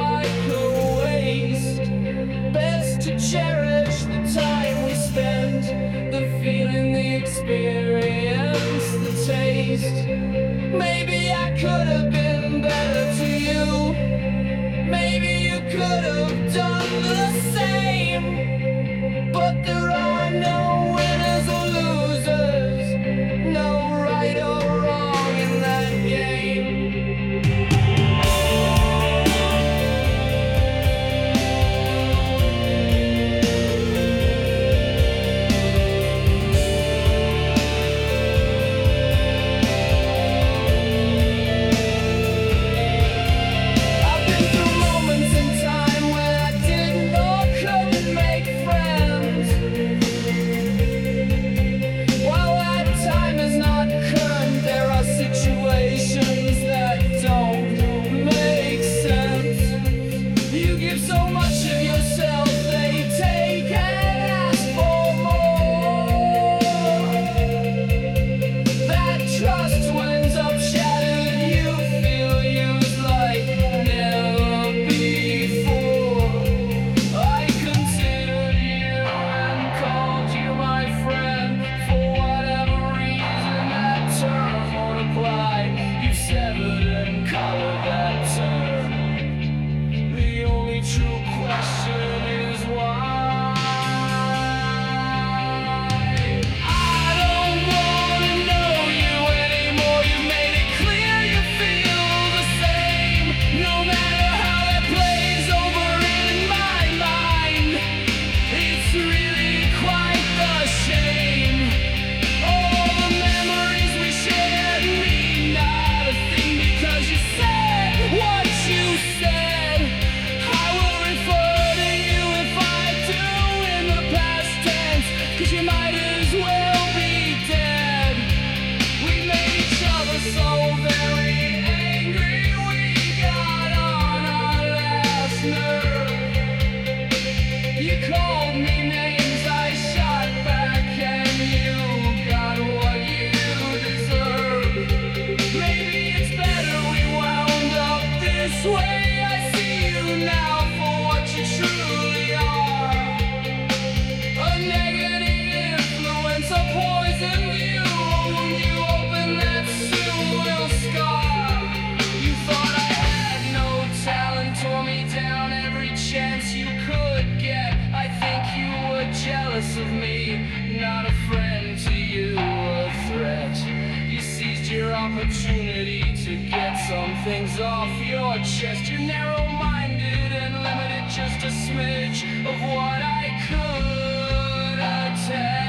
like a waste. Best to cherish the time we spend, the feeling, the experience, the taste. Maybe I could have been better to you. Maybe you could have done the same. But there are no winners or losers, no right or wrong in that game. Of me, not a friend to you, a threat. You seized your opportunity to get some things off your chest. You're narrow-minded and limited just a smidge of what I could attest.